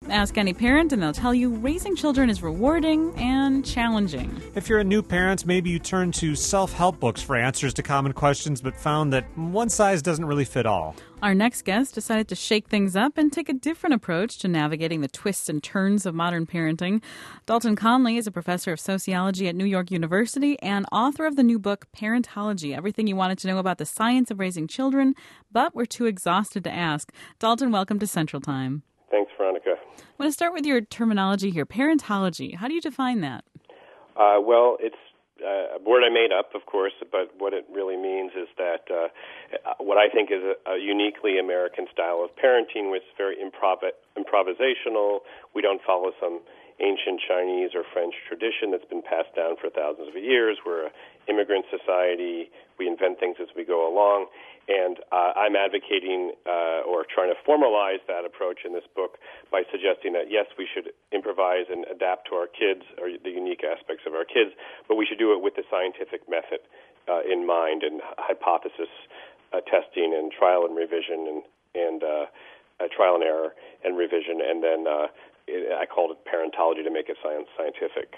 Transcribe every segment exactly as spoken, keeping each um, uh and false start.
Ask any parent and they'll tell you raising children is rewarding and challenging. If you're a new parent, maybe you turn to self-help books for answers to common questions, but found that one size doesn't really fit all. Our next guest decided to shake things up and take a different approach to navigating the twists and turns of modern parenting. Dalton Conley is a professor of sociology at New York University and author of the new book, Parentology, Everything You Wanted to Know About the Science of Raising Children, but Were Too Exhausted to Ask. Dalton, welcome to Central Time. Thanks, Veronica. I want to start with your terminology here, parentology. How do you define that? Uh, well, it's Uh, a word I made up, of course, but what it really means is that uh, what I think is a, a uniquely American style of parenting, which is very improv- improvisational. We don't follow some ancient Chinese or French tradition that's been passed down for thousands of years. We're an immigrant society. We invent things as we go along. And uh, I'm advocating uh, or trying to formalize that approach in this book by suggesting that, yes, we should improvise and adapt to our kids, or the unique aspects of our kids, but we should do it with the scientific method uh, in mind, and hypothesis uh, testing and trial and revision and, and uh, uh, trial and error and revision. And then uh, it, I called it parentology to make it science scientific.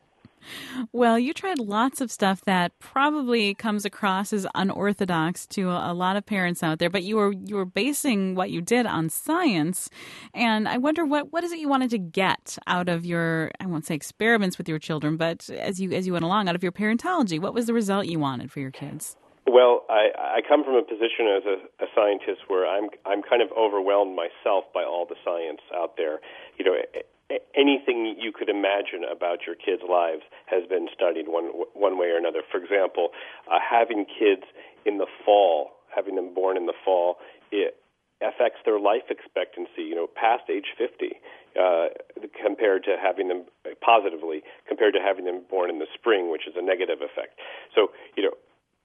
Well, you tried lots of stuff that probably comes across as unorthodox to a lot of parents out there, but you were you were basing what you did on science. And I wonder what, what is it you wanted to get out of your, I won't say experiments with your children, but as you as you went along, out of your parentology, what was the result you wanted for your kids? Well, I, I come from a position as a, a scientist where I'm I'm kind of overwhelmed myself by all the science out there. You know, anything you could imagine about your kids' lives has been studied one one way or another. For example, uh, having kids in the fall, having them born in the fall, it affects their life expectancy, you know, past age fifty, uh, compared to having them positively, compared to having them born in the spring, which is a negative effect. So, you know,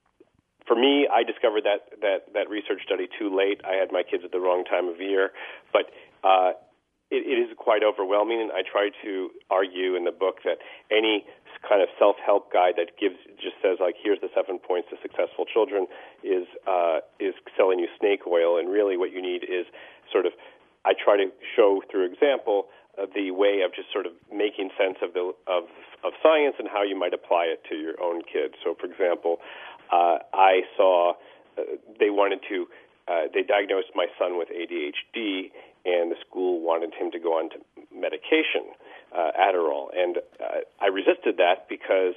for me, I discovered that, that, that research study too late. I had my kids at the wrong time of year, but uh, it, it is quite overwhelming, and I try to argue in the book that any kind of self-help guide that gives just says, like, here's the seven points to successful children is uh, is selling you snake oil, and really what you need is sort of, I try to show through example uh, the way of just sort of making sense of the of, of science and how you might apply it to your own kids. So, for example, Uh, I saw uh, they wanted to, uh, they diagnosed my son with A D H D, and the school wanted him to go on to medication, uh, Adderall. And uh, I resisted that because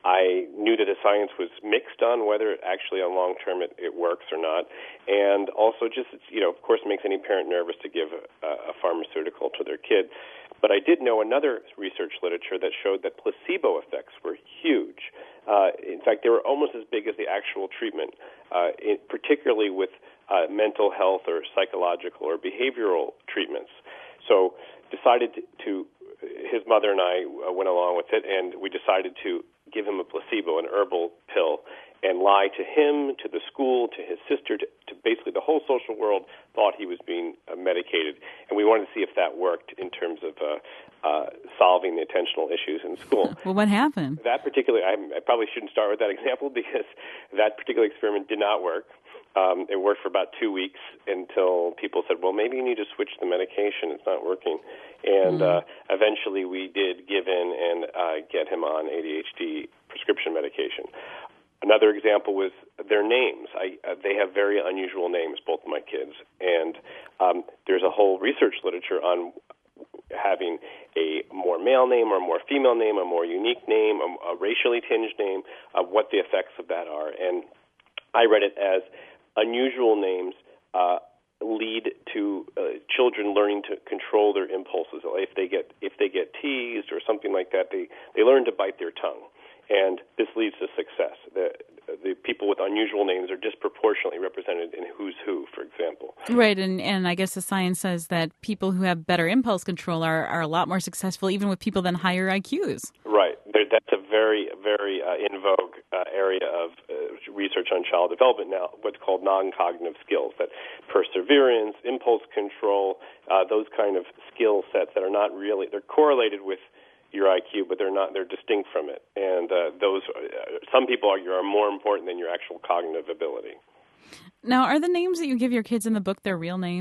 I knew that the science was mixed on whether it actually on long term it, it works or not. And also just, you know, of course, it makes any parent nervous to give a, a pharmaceutical to their kid. But I did know another research literature that showed that placebo effects were huge. Uh, in fact, they were almost as big as the actual treatment, uh, in, particularly with uh, mental health or psychological or behavioral treatments. So decided to, to, his mother and I uh, went along with it, and we decided to give him a placebo, an herbal pill, and lie to him, to the school, to his sister, to, to basically the whole social world thought he was being uh, medicated. And we wanted to see if that worked in terms of uh, uh, solving the attentional issues in school. Well, what happened? That particular, I, I probably shouldn't start with that example because that particular experiment did not work. Um, it worked for about two weeks until people said, well, maybe you need to switch the medication. It's not working. And mm. uh, eventually we did give in and uh, get him on A D H D prescription medication. Another example was their names. I, uh, they have very unusual names, both of my kids. And um, there's a whole research literature on having a more male name or a more female name, a more unique name, a, a racially tinged name, uh, what the effects of that are. And I read it as unusual names uh, lead to uh, children learning to control their impulses. If they get if they get teased or something like that, they, they learn to bite their tongue. And this leads to success. The, the people with unusual names are disproportionately represented in Who's Who, for example. Right, and, and I guess the science says that people who have better impulse control are, are a lot more successful even with people than higher I Qs. Right. There, that's a very, very uh, in vogue uh, area of uh, research on child development now, what's called non-cognitive skills, that perseverance, impulse control, uh, those kind of skill sets that are not really, they're correlated with your I Q, but they're not, they're distinct from it. And uh, those, uh, some people argue, are more important than your actual cognitive ability. Now, are the names that you give your kids in the book their real names?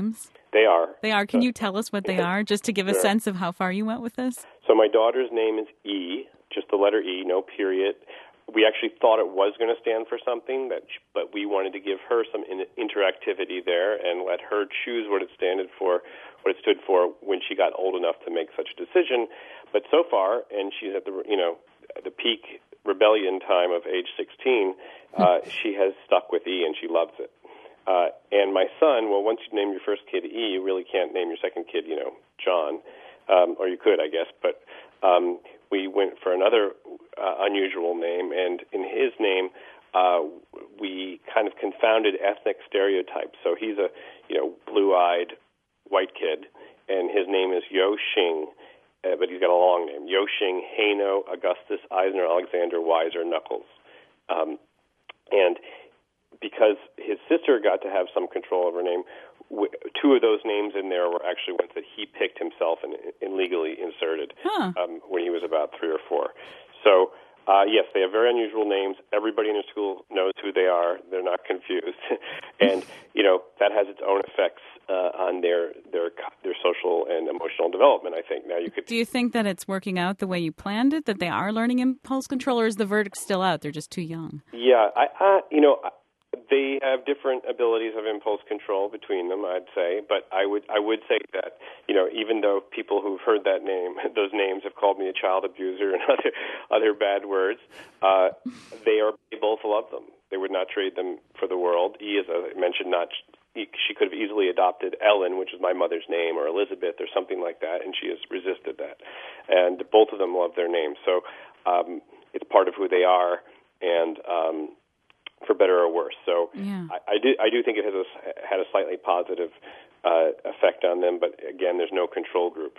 They are. They are. Can So- you tell us what they are, just to give a Sure. sense of how far you went with this? So my daughter's name is E, just the letter E, no period. We actually thought it was going to stand for something, that, but we wanted to give her some in- interactivity there and let her choose what it stood for, what it stood for when she got old enough to make such a decision. But so far, and she's at the you know the peak rebellion time of age sixteen, uh, she has stuck with E and she loves it. Uh, and my son, well, once you name your first kid E, you really can't name your second kid, you know, John, um, or you could, I guess. But um, we went for another uh, unusual name, and in his name, uh, we kind of confounded ethnic stereotypes. So he's a, you know, blue-eyed white kid, and his name is Yo Xing, uh, but he's got a long name: Yo Xing Haino Augustus Eisner Alexander Weiser Knuckles, um, and because his sister got to have some control over her name, w- two of those names in there were actually ones that he picked himself and, and legally inserted Huh. um, when he was about three or four. So, uh, yes, they have very unusual names. Everybody in the school knows who they are. They're not confused. And, you know, that has its own effects uh, on their, their their social and emotional development, I think. Now, you could... Do you think that it's working out the way you planned it, that they are learning impulse control, or is the verdict still out? They're just too young. Yeah, I, I you know... I, They have different abilities of impulse control between them, I'd say. But I would I would say that, you know, even though people who've heard that name, those names have called me a child abuser and other other bad words, uh, they are they both love them. They would not trade them for the world. E, as I mentioned, not she could have easily adopted Ellen, which is my mother's name, or Elizabeth, or something like that, and she has resisted that. And both of them love their names, so um, it's part of who they are, and um, for better or worse. So Yeah. I, I do I do think it has a, had a slightly positive uh, effect on them, but again, there's no control group.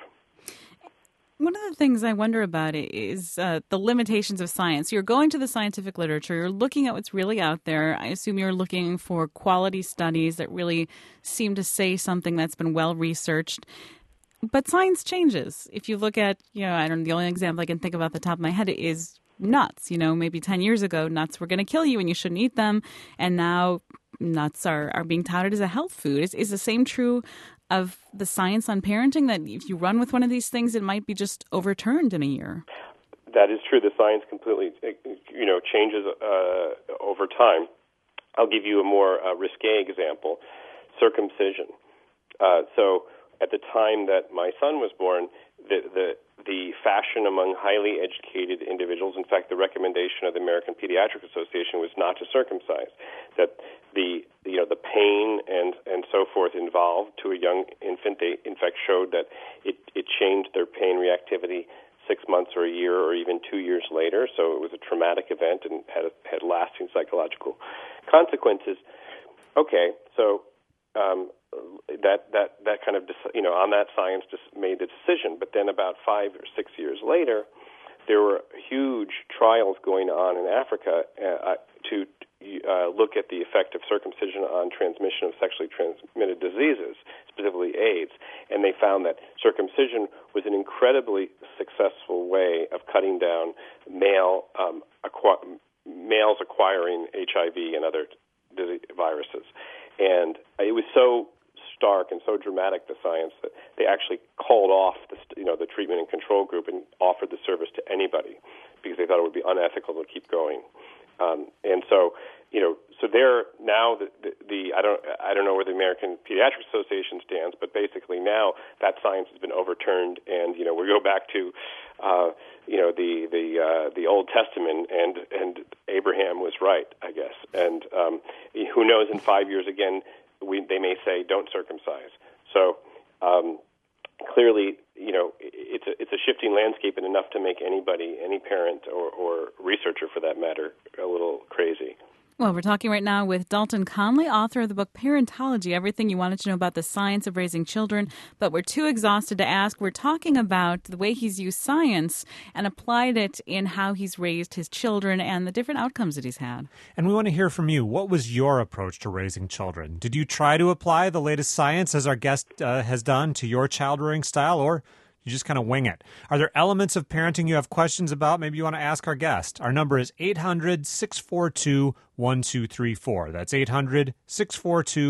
One of the things I wonder about is uh, the limitations of science. You're going to the scientific literature. You're looking at what's really out there. I assume you're looking for quality studies that really seem to say something that's been well researched. But science changes. If you look at, you know, I don't know, the only example I can think of off the top of my head is nuts. You know, maybe ten years ago, nuts were going to kill you and you shouldn't eat them. And now nuts are, are being touted as a health food. Is, is the same true of the science on parenting, that if you run with one of these things, it might be just overturned in a year? That is true. The science completely, you know, changes uh, over time. I'll give you a more uh, risque example: circumcision. Uh, so, at the time that my son was born, the the the fashion among highly educated individuals, in fact, the recommendation of the American Pediatric Association was not to circumcise. That the you know the pain and and so forth involved to a young infant, they in fact showed that it it changed their pain reactivity six months or a year or even two years later. So it was a traumatic event and had had lasting psychological consequences. Okay, so. Um, that that that kind of you know on that science just made the decision. But then about five or six years later, there were huge trials going on in Africa uh, to uh, look at the effect of circumcision on transmission of sexually transmitted diseases, specifically AIDS, and they found that circumcision was an incredibly successful way of cutting down male um, aqua- males acquiring H I V and other disease viruses, and it was so stark and so dramatic, the science, that they actually called off the you know the treatment and control group and offered the service to anybody because they thought it would be unethical to keep going. Um, and so, you know, so there now the, the, the I don't I don't know where the American Pediatric Association stands, but basically now that science has been overturned, and you know we go back to uh, you know the the uh, the Old Testament, and and Abraham was right, I guess, and um, who knows in five years again. We, they may say, don't circumcise. So um, clearly, you know, it's a, it's a shifting landscape, and enough to make anybody, any parent or, or researcher for that matter, a little crazy. Well, we're talking right now with Dalton Conley, author of the book Parentology, Everything You Wanted to Know About the Science of Raising Children, but we're too exhausted to ask. We're talking about the way he's used science and applied it in how he's raised his children and the different outcomes that he's had. And we want to hear from you. What was your approach to raising children? Did you try to apply the latest science, as our guest uh, has done, to your child rearing style, or you just kind of wing it? Are there elements of parenting you have questions about? Maybe you want to ask our guest. Our number is eight hundred, six four two, one two three four. That's eight hundred, six four two,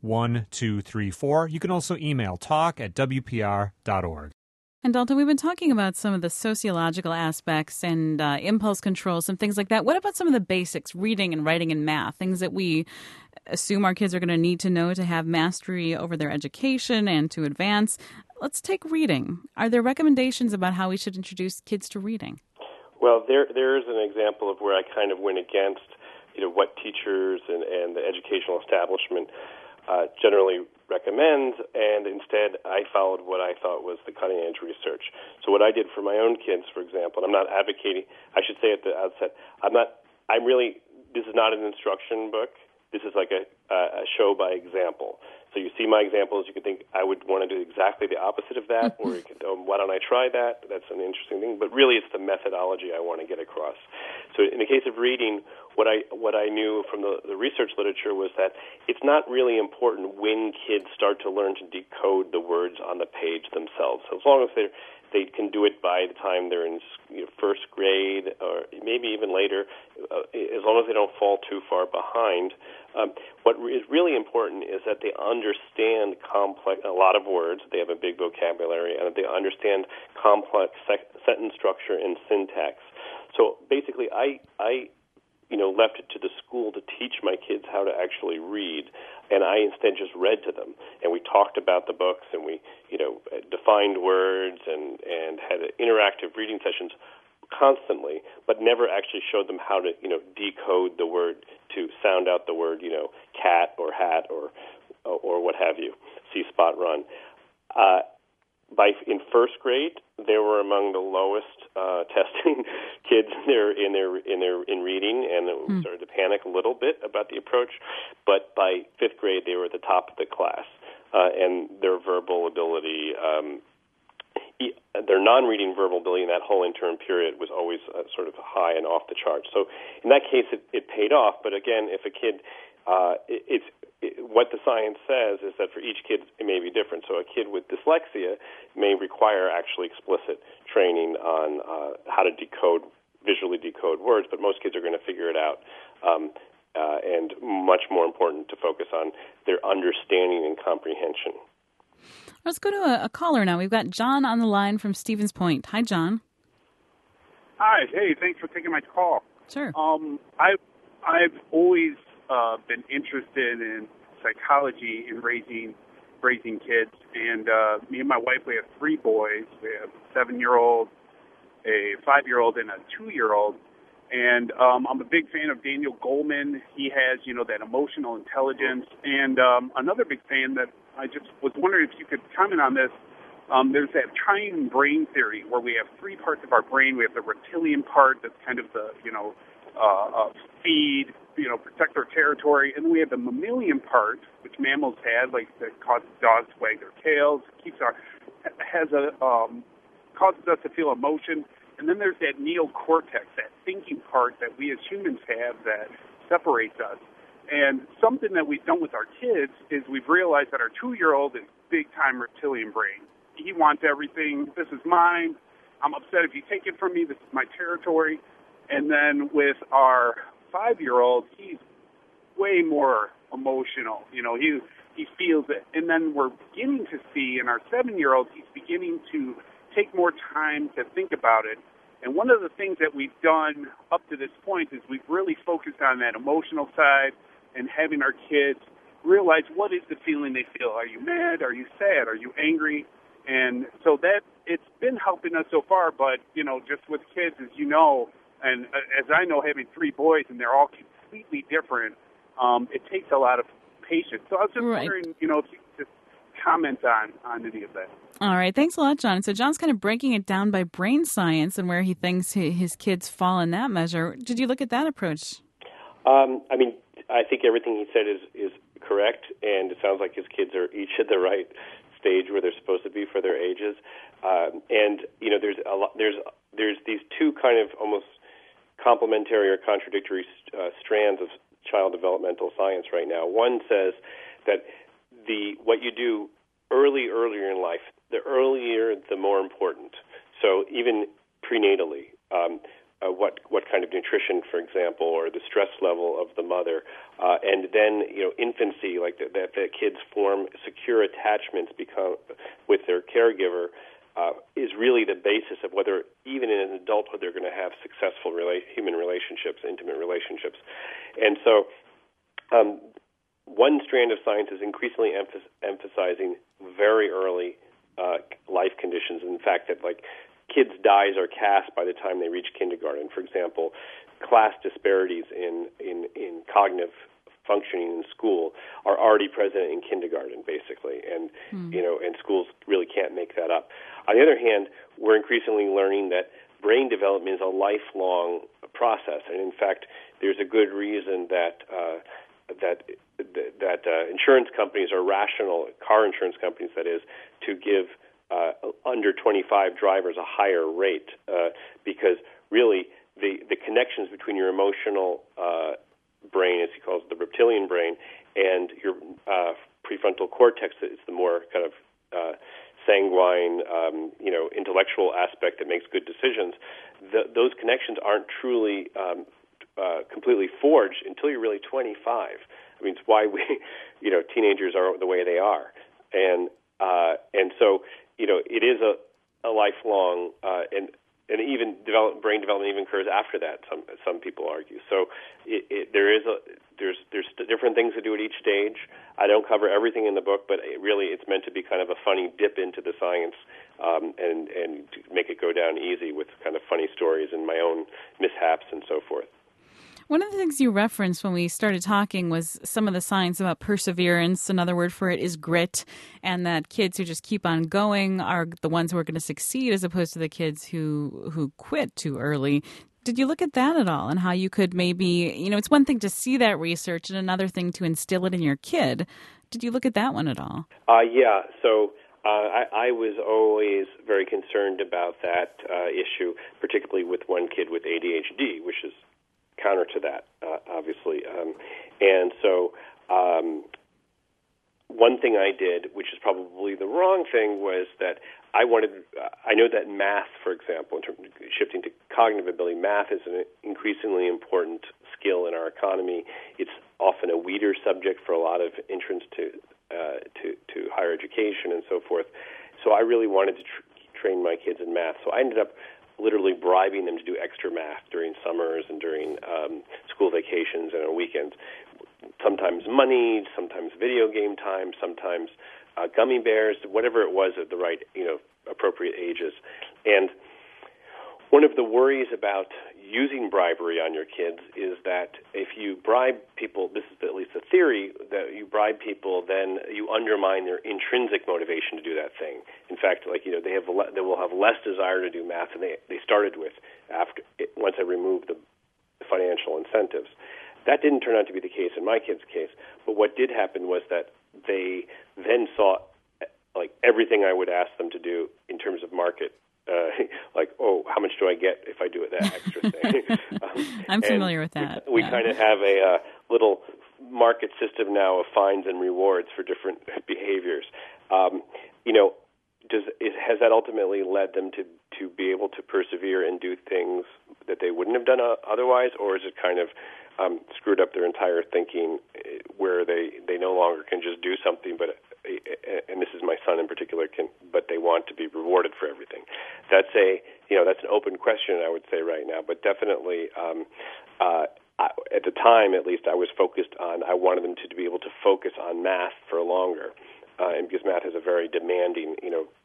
one two three four. You can also email talk at w p r dot org. And Dalton, we've been talking about some of the sociological aspects and uh, impulse control, some things like that. What about some of the basics, reading and writing and math, things that we assume our kids are going to need to know to have mastery over their education and to advance? Let's take reading. Are there recommendations about how we should introduce kids to reading? Well, there there is an example of where I kind of went against, you know, what teachers and, and the educational establishment uh, generally recommends, and instead I followed what I thought was the cutting-edge research. So what I did for my own kids, for example, and I'm not advocating, I should say at the outset, I'm not, I'm really, this is not an instruction book. This is like a, a show by example. So you see my examples, you can think I would want to do exactly the opposite of that, or you could, oh, why don't I try that? That's an interesting thing. But really, it's the methodology I want to get across. So in the case of reading, what I what I knew from the, the research literature was that it's not really important when kids start to learn to decode the words on the page themselves. So as long as they're they can do it by the time they're in, you know, first grade or maybe even later, uh, as long as they don't fall too far behind. Um, what is really important is that they understand complex, a lot of words, they have a big vocabulary, and that they understand complex sec- sentence structure and syntax. So basically, I, I you know, left it to the school to teach my kids how to actually read, and I instead just read to them. And we talked about the books, and we, you know, defined words and, and had interactive reading sessions constantly, but never actually showed them how to, you know, decode the word to sound out the word, you know, cat or hat or or what have you, see, spot, run. Uh, by in first grade, they were among the lowest uh, testing kids in their in their in their in reading, and it hmm. started to panic a little bit about the approach. But by fifth grade, they were at the top of the class, uh, and their verbal ability. Um, Their non-reading verbal ability in that whole interim period was always uh, sort of high and off the charts. So in that case, it, it paid off. But again, if a kid, uh, it, it's it, what the science says is that for each kid it may be different. So a kid with dyslexia may require actually explicit training on uh, how to decode, visually decode words. But most kids are going to figure it out. Um, uh, and much more important to focus on their understanding and comprehension. Let's go to a, a caller now. We've got John on the line from Stevens Point. Hi, John. Hi. Hey, thanks for taking my call. Sure. Um, I, I've always uh, been interested in psychology in raising raising kids, and uh, me and my wife, we have three boys. We have a seven-year-old, a five-year-old, and a two-year-old. And um, I'm a big fan of Daniel Goleman. He has, you know, that emotional intelligence. And um, another big fan that I just was wondering if you could comment on this. Um, there's that triune brain theory where we have three parts of our brain. We have the reptilian part that's kind of the, you know, uh, uh, feed, you know, protect our territory. And then we have the mammalian part, which mammals have, like that causes dogs to wag their tails, keeps our, has a, um, causes us to feel emotion. And then there's that neocortex, that thinking part that we as humans have that separates us. And something that we've done with our kids is we've realized that our two-year-old is big-time reptilian brain. He wants everything. This is mine. I'm upset if you take it from me. This is my territory. And then with our five-year-old, he's way more emotional. You know, he he feels it. And then we're beginning to see in our seven-year-old, he's beginning to take more time to think about it. And one of the things that we've done up to this point is we've really focused on that emotional side and having our kids realize what is the feeling they feel. Are you mad? Are you sad? Are you angry? And so that it's been helping us so far, but, you know, just with kids, as you know, and as I know, having three boys and they're all completely different, um, it takes a lot of patience. So I was just right. wondering, you know, if you could just comment on, on any of that. All right. Thanks a lot, John. So John's kind of breaking it down by brain science and where he thinks his kids fall in that measure. Did you look at that approach? Um, I mean, I think everything he said is, is correct, and it sounds like his kids are each at the right stage where they're supposed to be for their ages. Um, and, you know, there's a lot, there's there's these two kind of almost complementary or contradictory uh, strands of child developmental science right now. One says that the what you do early, earlier in life, the earlier, the more important. So even prenatally, um, uh, what what kind of nutrition, for example, or the stress level of the mother. Uh, and then, you know, infancy, like that, that, that kids form secure attachments become with their caregiver, uh, is really the basis of whether, even in adulthood, they're going to have successful rela- human relationships, intimate relationships. And so um, one strand of science is increasingly emph- emphasizing very early uh, life conditions. In fact, that like kids' dies are cast by the time they reach kindergarten. For example, class disparities in, in, in cognitive functioning in school are already present in kindergarten, basically, and mm. you know, and schools really can't make that up. On the other hand, we're increasingly learning that brain development is a lifelong process, and in fact, there's a good reason that uh, that that uh, insurance companies are rational, car insurance companies, that is, to give uh, under twenty-five drivers a higher rate, uh, because really the, the connections between your emotional uh, brain, as he calls it, the reptilian brain, and your uh, prefrontal cortex is the more kind of uh, sanguine, um, you know, intellectual aspect that makes good decisions. The, those connections aren't truly um, uh, completely forged until you're really twenty-five. I mean, it's why we, you know, teenagers are the way they are, and uh, and so you know, it is a, a lifelong uh, and. And even develop, brain development even occurs after that. Some some people argue. So it, it, there is a there's there's different things to do at each stage. I don't cover everything in the book, but it really it's meant to be kind of a funny dip into the science, um, and and to make it go down easy with kind of funny stories and my own mishaps and so forth. One of the things you referenced when we started talking was some of the science about perseverance. Another word for it is grit, and that kids who just keep on going are the ones who are going to succeed as opposed to the kids who, who quit too early. Did you look at that at all, and how you could maybe, you know, it's one thing to see that research and another thing to instill it in your kid. Did you look at that one at all? Uh, yeah, so uh, I, I was always very concerned about that uh, issue, particularly with one kid with A D H D, which is counter to that, uh, obviously. Um, and so um, one thing I did, which is probably the wrong thing, was that I wanted, uh, I know that math, for example, in terms of shifting to cognitive ability, math is an increasingly important skill in our economy. It's often a weeder subject for a lot of entrants to, uh, to, to higher education and so forth. So I really wanted to tr- train my kids in math. So I ended up literally bribing them to do extra math during summers and during um, school vacations and on weekends. Sometimes money, sometimes video game time, sometimes uh, gummy bears, whatever it was at the right, you know, appropriate ages. And one of the worries about using bribery on your kids is that if you bribe people, this is at least a theory, that you bribe people, then you undermine their intrinsic motivation to do that thing. In fact, like, you know, they have le- they will have less desire to do math than they, they started with after once I removed the financial incentives. That didn't turn out to be the case in my kids' case, but what did happen was that they then saw like everything I would ask them to do in terms of market. Uh, like, oh, how much do I get if I do that extra thing? um, I'm familiar with that. We, we yeah. kind of have a uh, little market system now of fines and rewards for different behaviors. Um, you know, does it, has that ultimately led them to, to be able to persevere and do things that they wouldn't have done uh, otherwise, or is it kind of um, screwed up their entire thinking, where they, they no longer can just do something, but and this is my son in particular, can but they want to be rewarded for everything? That's a you know that's an open question, I would say right now, but definitely um, uh, I, at the time at least I was focused on I wanted them to, to be able to focus on math for longer, uh, and because math is a very demanding you know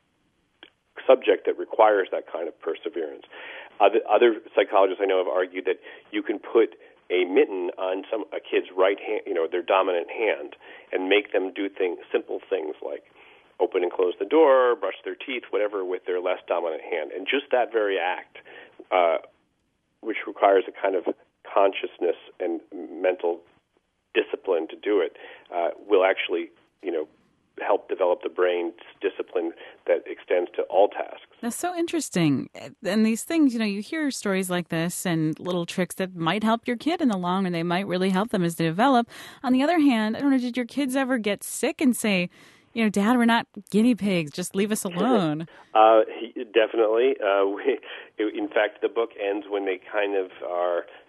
subject that requires that kind of perseverance. Other, other psychologists I know have argued that you can put a mitten on some a kid's right hand, you know, their dominant hand, and make them do things, simple things like open and close the door, brush their teeth, whatever, with their less dominant hand. And just that very act, uh, which requires a kind of consciousness and mental discipline to do it, uh, will actually, you know, help develop the brain's discipline that extends to all tasks. That's so interesting. And these things, you know, you hear stories like this and little tricks that might help your kid in the long run. They might really help them as they develop. On the other hand, I don't know, did your kids ever get sick and say, you know, Dad, we're not guinea pigs. Just leave us alone? uh, he, definitely. Uh, we, in fact, the book ends when they kind of are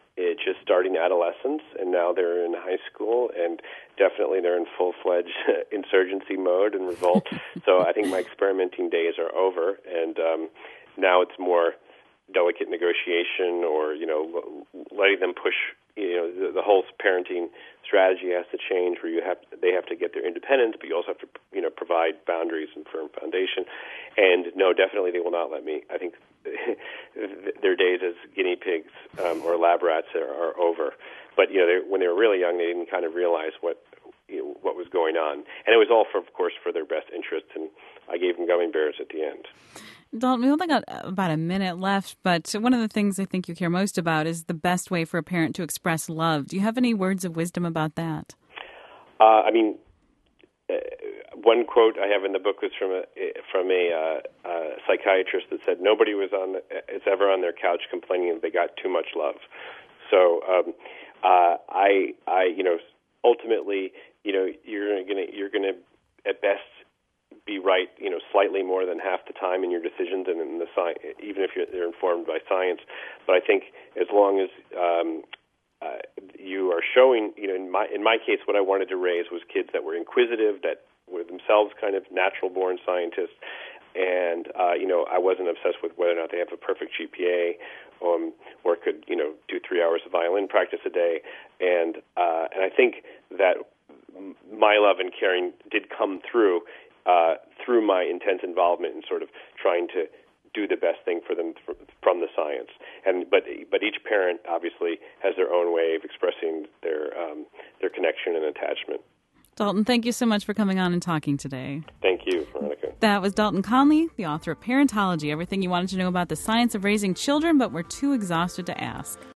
it just starting adolescence, and now they're in high school, and definitely they're in full-fledged insurgency mode and revolt. So I think my experimenting days are over, and um, now it's more delicate negotiation, or you know, letting them push. You know, the, the whole parenting strategy has to change, where you have they have to get their independence, but you also have to you know provide boundaries and firm foundation. And no, definitely they will not let me. I think their days as guinea pigs um, or lab rats are, are over. But you know, they, when they were really young, they didn't kind of realize what you know, what was going on, and it was all, for, of course, for their best interests. And I gave them gummy bears at the end. Dalton, we only got about a minute left, but one of the things I think you care most about is the best way for a parent to express love. Do you have any words of wisdom about that? Uh, I mean, uh, one quote I have in the book was from a from a uh, uh, psychiatrist that said nobody was on is ever on their couch complaining that they got too much love. So um, uh, I I you know ultimately you know you're gonna you're gonna at best be right, you know, slightly more than half the time in your decisions, and in the sci- even if you're, they're informed by science. But I think as long as um, uh, you are showing, you know, in my in my case, what I wanted to raise was kids that were inquisitive, that were themselves kind of natural-born scientists, and uh, you know, I wasn't obsessed with whether or not they have a perfect G P A, um, or could, you know, do three hours of violin practice a day, and uh, and I think that my love and caring did come through. Uh, through my intense involvement in sort of trying to do the best thing for them th- from the science, and but but each parent obviously has their own way of expressing their um, their connection and attachment. Dalton, thank you so much for coming on and talking today. Thank you, Veronica. That was Dalton Conley, the author of Parentology, everything you wanted to know about the science of raising children but were too exhausted to ask.